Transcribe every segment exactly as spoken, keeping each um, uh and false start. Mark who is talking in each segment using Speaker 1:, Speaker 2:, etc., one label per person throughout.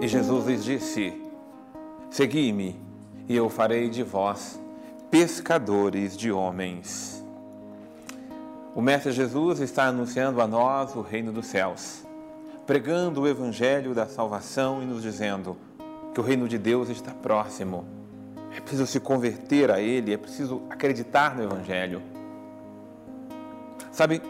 Speaker 1: E Jesus lhes disse: segui-me, e eu farei de vós pescadores de homens. O Mestre Jesus está anunciando a nós o reino dos céus, pregando o evangelho da salvação e nos dizendo que o reino de Deus está próximo. É preciso se converter a Ele, é preciso acreditar no evangelho. Sabe,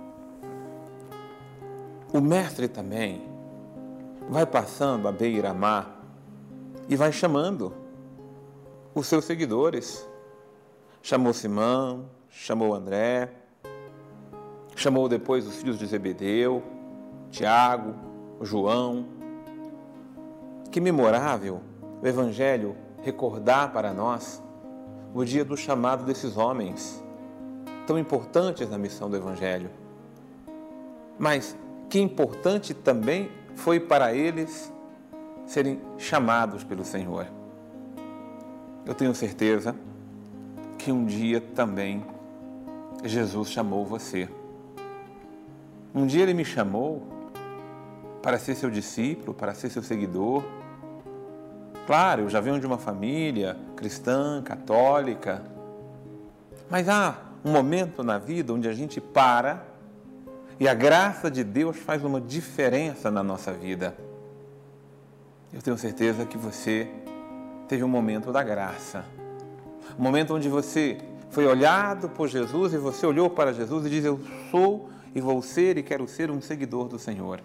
Speaker 1: o Mestre também vai passando a beira-mar e vai chamando os seus seguidores. Chamou Simão, chamou André, chamou depois os filhos de Zebedeu, Tiago, João. Que memorável o Evangelho recordar para nós o dia do chamado desses homens, tão importantes na missão do Evangelho. Mas que importante também foi para eles serem chamados pelo Senhor. Eu tenho certeza que um dia também Jesus chamou você. Um dia Ele me chamou para ser seu discípulo, para ser seu seguidor. Claro, eu já venho de uma família cristã, católica, mas há um momento na vida onde a gente para e a graça de Deus faz uma diferença na nossa vida. Eu tenho certeza que você teve um momento da graça, um momento onde você foi olhado por Jesus e você olhou para Jesus e diz: eu sou e vou ser e quero ser um seguidor do Senhor.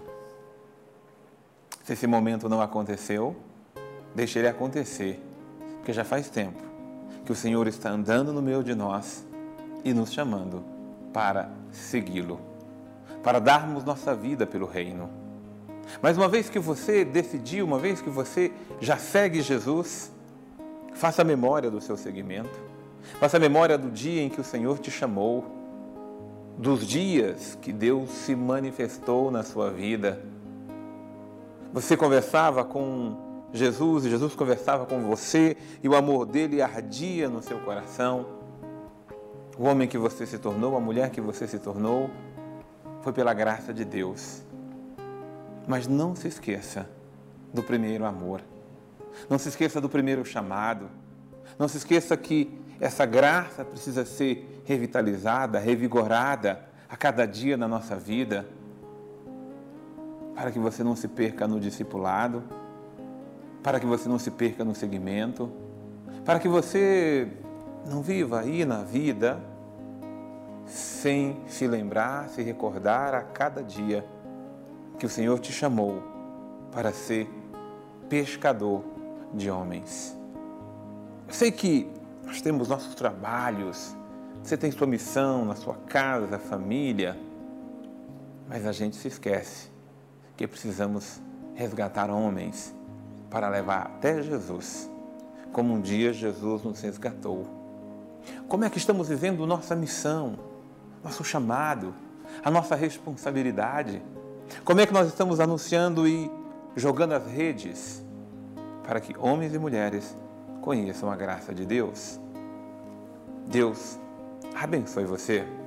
Speaker 1: Se esse momento não aconteceu, deixe ele acontecer, porque já faz tempo que o Senhor está andando no meio de nós e nos chamando para segui-lo, para darmos nossa vida pelo reino. Mas uma vez que você decidiu, uma vez que você já segue Jesus, faça memória do seu seguimento, faça memória do dia em que o Senhor te chamou, dos dias que Deus se manifestou na sua vida. Você conversava com Jesus e Jesus conversava com você e o amor dele ardia no seu coração. O homem que você se tornou, a mulher que você se tornou, foi pela graça de Deus. Mas não se esqueça do primeiro amor. Não se esqueça do primeiro chamado. Não se esqueça que essa graça precisa ser revitalizada, revigorada a cada dia na nossa vida, para que você não se perca no discipulado, para que você não se perca no seguimento, para que você não viva aí na vida sem se lembrar, se recordar a cada dia que o Senhor te chamou para ser pescador de homens. Eu sei que nós temos nossos trabalhos, você tem sua missão na sua casa, família, mas a gente se esquece que precisamos resgatar homens para levar até Jesus, como um dia Jesus nos resgatou. Como é que estamos vivendo nossa missão, nosso chamado, a nossa responsabilidade? Como é que nós estamos anunciando e jogando as redes para que homens e mulheres conheçam a graça de Deus? Deus abençoe você.